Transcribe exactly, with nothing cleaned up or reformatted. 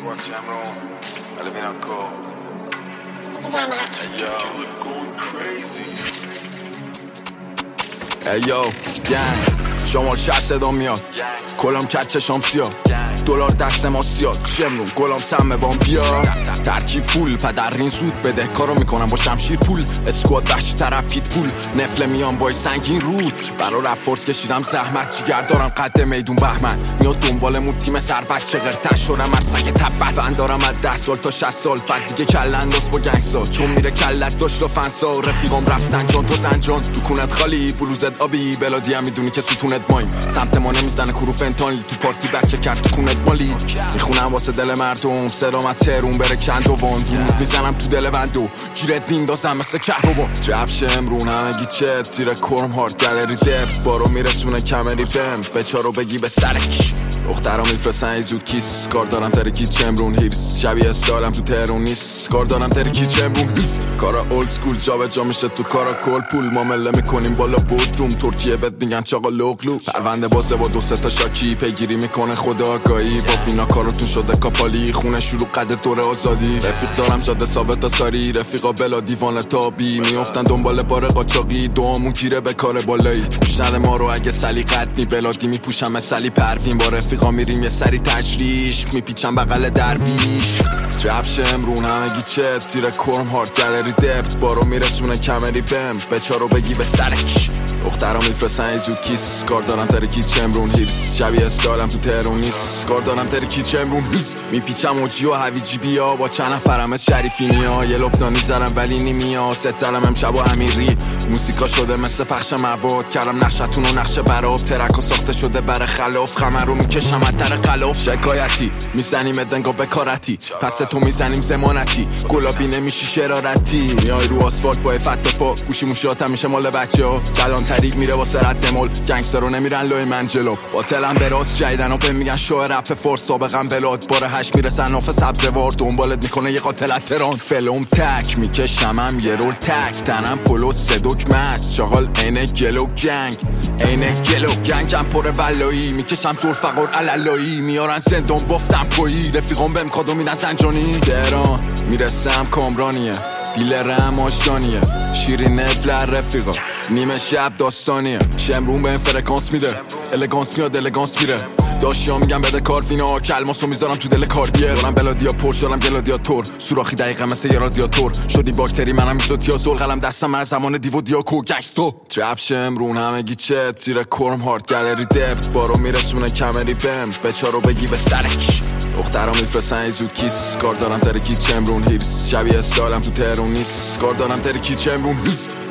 watch Cameron. Eliminaco. Hey yo, we're going crazy. Hey yo, gang. شمال شهر صدا میاد کلام کچ چشام سیاد دلار دست ما سیاد شمرون گلام سمه وام بیا ترکیب فول پدر این زود بده کارو میکنم با شمشیر پول اسکواد وحشی طرف پیت پول نفله میام بای سنگین رود برا رفت فرس کشیدم زحمت جیگر دارم قد میدون بهمن میاد دنبالمون تیم سر بچه غرتش شدم از سگ تبت فن دارم از ده سال تا شصت سال بعد دیگه کل انداز با گنگسا چون میره کلت داشت و فنسا رفیقام رفت زنجان تو زنجان تو کونت خالی بلوزت آبی بلادی هم میدونی که ستونت مایم سمت ما نمیزنه کرو فنتانیل تو پارتی بچه کرد تو کونت مالی میخونم واسه دل مردم صدامت ترون بره کند و وان میزنم تو دل بندو گیرت بیندازم مثل کهربا جب شمرون همگی چت زیر کرم هارد گالری دپ بارو میرسونه کمری بم بچارو بگی به سرک دخترا میفرستن زود کیس کار دارم ترکی چمرون هیرس شبیه سالم تو ترون نیست کار دارم ترکی چمرون هیرس کارا اولد سکول جا به جا میشه تو کارا کل پول ما مله میکنیم بالا بودروم ترکیه بهت میگن چاقا لوگلو پرونده بازه با دو سه تا شاکی پیگیری میکنه خدا آگاهی با فینا کاراتون شده کاپالی خونه شروع قد دوره آزادی رفیق دارم جاده ثابت تا ساری رفیقا بلا دیوانه تابی میافتن دنبال بار قاچاقی دوامون گیره به کار بالایی گوشند ما رو اگه سلیقت نی بلادی میپوشم مثلی پروین با رفیقا میریم یه سری تجریش میپیچم بغل درویش جب شمرون همگی چت زیر کرم هارد گالری دپت بارو میرسونه کمری بم بچارو بگی به سرک دخترا میفرستن زود کیس کار دارم ترکی چمرون هیرس شبیه سالم تو ترون نیست کار دارم ترکی چمرون هیرس میپیچم اوجی و هویجی بیا با چند نفرم از شریفینیا یه لبنانی زرم ولی نیمیا ست زرم امشب و امیری موسیقا شده مثل پخش مواد کردم نقشتون و نقش براب ترک و ساخته شده بر خلاف خمر رو میکشم از در خلاف شکایتی میزنیم دنگا بکارتی پس تو میزنیم زمانتی گلابی نمیشی شرارتی میای رو آسفالت با افت پا گوشی موشیات میشه مال بچه ها کلان طریق میره واسه رد مول گنگستر رو نمیرن لوی من جلو باطلم براز جیدن و به میگن شوه رپ فورس سابقم بلاد بار هشت میرسن ناف سبزوار دنبالت میکنه یه قاتل تران فلوم تک میکشم هم یه رول تک تنم پلو صدوک مست شغال اینه گلو گنگ اینه گلو گنگم پر ولایی میکشم زور فقر علالایی میارن زندان بافتم پایی رفیقام بهم کادو میدن زنجانی تهران میرسم کامرانیه دیلرم آشتانیه شیرین افلر رفیقا نیمه شب داستانیه شمرون به فرکانس میده الگانس میاد الگانس میره داشتی ها میگم بده کارفینا کلماسو میذارم تو دل کاردیه دارم بلادیا پرش دارم گلادیاتور سوراخی دقیقه مثل یه رادیاتور شدی باکتری منم میزوتیازور قلم دستم از زمان دیو دیاکو گشتو جب شمرون همگی چت زیر کرم هارد گالری دپت بارو میرسونه کمری بم بچارو بگی به سرک دخترا میفرستن زود کیس کار دارم ترکی چمرون هیرس شبیه سالم تو ترون نیست کار دارم ترکی چمرون هیرس